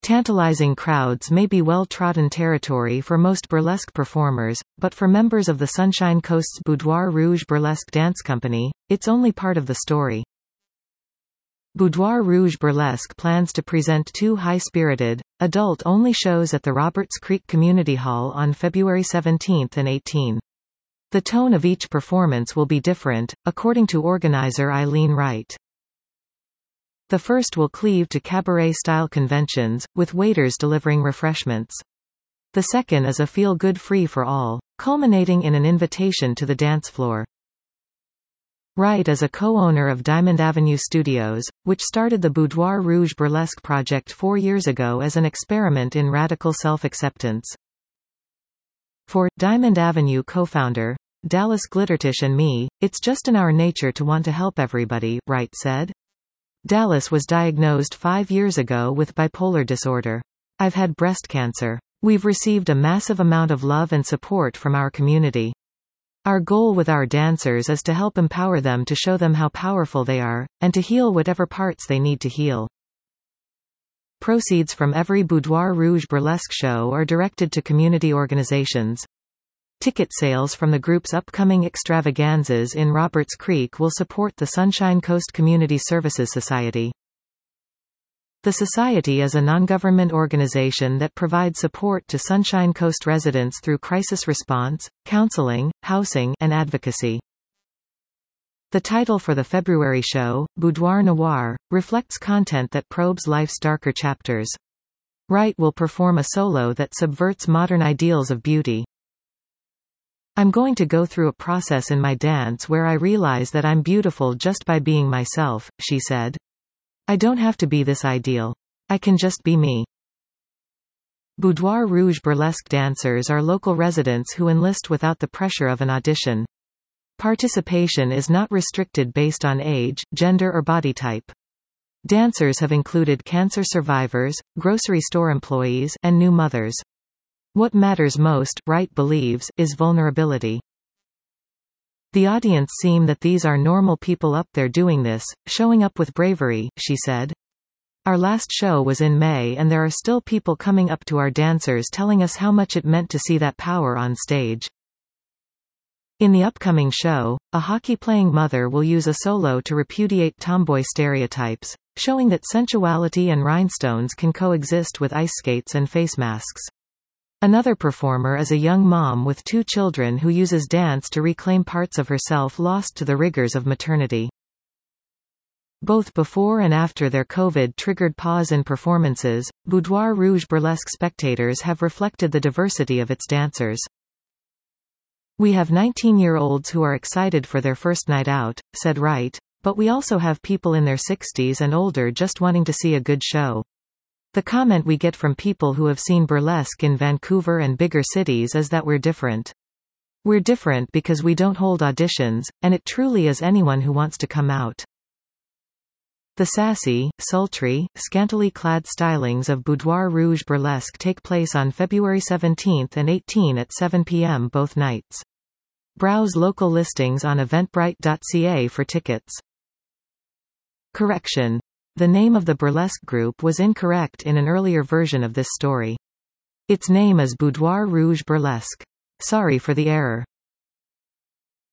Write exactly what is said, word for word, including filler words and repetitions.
Tantalizing crowds may be well-trodden territory for most burlesque performers, but for members of the Sunshine Coast's Boudoir Rouge Burlesque Dance Company, it's only part of the story. Boudoir Rouge Burlesque plans to present two high-spirited, adult-only shows at the Roberts Creek Community Hall on February seventeenth and eighteenth. The tone of each performance will be different, according to organizer Eileen Wright. The first will cleave to cabaret-style conventions, with waiters delivering refreshments. The second is a feel-good free-for-all, culminating in an invitation to the dance floor. Wright is a co-owner of Diamond Avenue Studios, which started the Boudoir Rouge Burlesque project four years ago as an experiment in radical self-acceptance. For Diamond Avenue co-founder Dallas Glittertish and me, it's just in our nature to want to help everybody, Wright said. Dallas was diagnosed five years ago with bipolar disorder. I've had breast cancer. We've received a massive amount of love and support from our community. Our goal with our dancers is to help empower them, to show them how powerful they are, and to heal whatever parts they need to heal. Proceeds from every Boudoir Rouge burlesque show are directed to community organizations. Ticket sales from the group's upcoming extravaganzas in Roberts Creek will support the Sunshine Coast Community Services Society. The Society is a non-government organization that provides support to Sunshine Coast residents through crisis response, counseling, housing, and advocacy. The title for the February show, Boudoir Noir, reflects content that probes life's darker chapters. Wright will perform a solo that subverts modern ideals of beauty. I'm going to go through a process in my dance where I realize that I'm beautiful just by being myself, she said. I don't have to be this ideal. I can just be me. Boudoir Rouge burlesque dancers are local residents who enlist without the pressure of an audition. Participation is not restricted based on age, gender or body type. Dancers have included cancer survivors, grocery store employees, and new mothers. What matters most, Wright believes, is vulnerability. The audience seem that these are normal people up there doing this, showing up with bravery, she said. Our last show was in May and there are still people coming up to our dancers telling us how much it meant to see that power on stage. In the upcoming show, a hockey-playing mother will use a solo to repudiate tomboy stereotypes, showing that sensuality and rhinestones can coexist with ice skates and face masks. Another performer is a young mom with two children who uses dance to reclaim parts of herself lost to the rigors of maternity. Both before and after their COVID-triggered pause in performances, Boudoir Rouge burlesque spectators have reflected the diversity of its dancers. We have nineteen-year-olds who are excited for their first night out, said Wright, but we also have people in their sixties and older just wanting to see a good show. The comment we get from people who have seen burlesque in Vancouver and bigger cities is that we're different. We're different because we don't hold auditions, and it truly is anyone who wants to come out. The sassy, sultry, scantily clad stylings of Boudoir Rouge burlesque take place on February seventeenth and eighteenth at seven p m both nights. Browse local listings on eventbrite dot c a for tickets. Correction. The name of the burlesque group was incorrect in an earlier version of this story. Its name is Boudoir Rouge Burlesque. Sorry for the error.